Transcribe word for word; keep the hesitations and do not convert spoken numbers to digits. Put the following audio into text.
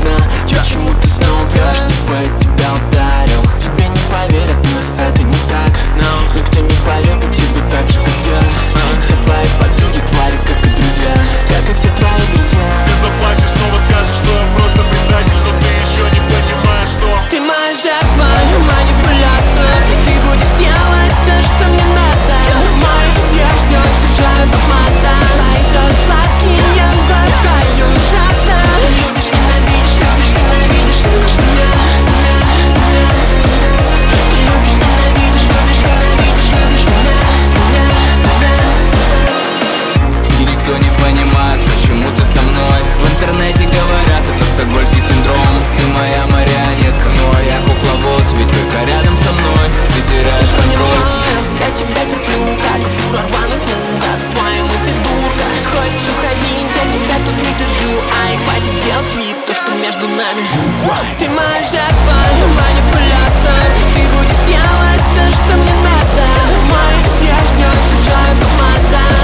понятно, почему ты снова врешь, типа я тебя ударил. Тебе не поверят, но это не так. Никто не полюбит тебя так же, как я. Все твои подруги твари, как и друзья, как и все твои друзья. Ты заплачешь, снова скажешь, что я просто предатель, но ты еще не понимаешь, что ты моя жертва, манипулятор. Ты будешь делать все, что мне надо. В моей одежде чужая помада. Твои слезы сладкие, я глотаю жадно. Ты любишь, ненавидишь, любишь, ненавидишь, любишь меня. Ты любишь, ненавидишь, любишь, ненавидишь, любишь меня. И никто не понимает, почему ты со мной. В интернете говорят, это стокгольмский синдром. Ты моя марионетка, но я кукловод. Ведь только рядом со мной ты теряешь контроль. Я тебя терплю, как дура рваных ногах. Твои мысли дурка. Хочешь уходить, я тебя тут не держу. Ай, хватит делать вид, то, что между нами. Ты моя жертва, манипулятор. Ты будешь делать все, что мне надо. В моей одежде чужая помада.